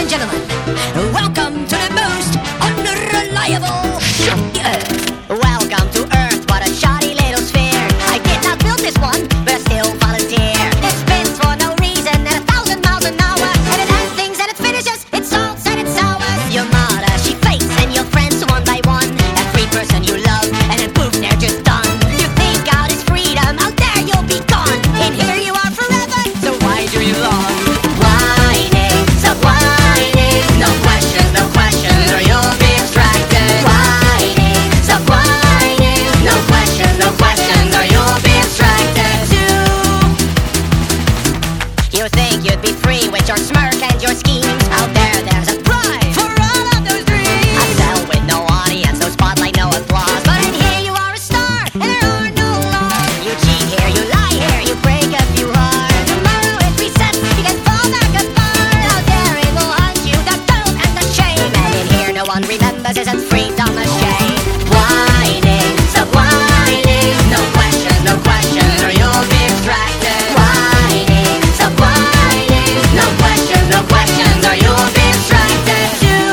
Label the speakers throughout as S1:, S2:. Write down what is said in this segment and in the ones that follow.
S1: and gentlemen, welcome to the most unreliable show on Earth. Welcome to Earth, what a shoddy little sphere. I did not build this one, but I still volunteer. It spins for no reason at 1,000 miles an hour, and it has things and it finishes, it salts and it sours. Your mother, she fakes, and your friends one by one. Every person you love, and then poof, they're just done. You think out is freedom, out there you'll be gone. In here you are forever, so why do you long? Whining, stop whining. No questions, or you'll be distracted. Whining, stop whining. No questions, or you'll be distracted too. You think you'd be free with your smirk and your schemes. Out there, there's a prize for all of those dreams. I sell with no audience, no spotlight, no applause. But in here you are a star, and there are no laws. You cheat here, you lie here, you break a few hearts. Tomorrow it resets, you can fall back apart. Out there it will hunt you, the guilt and the shame. And in here no one remembers, isn't freedom a shame? Whining, stop whining. No questions, or you'll be distracted. Whining, stop whining. No questions, or you'll be distracted too.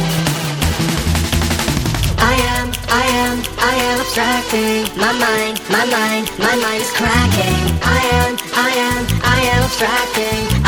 S1: I am abstracting. My mind is cracking. I am abstracting.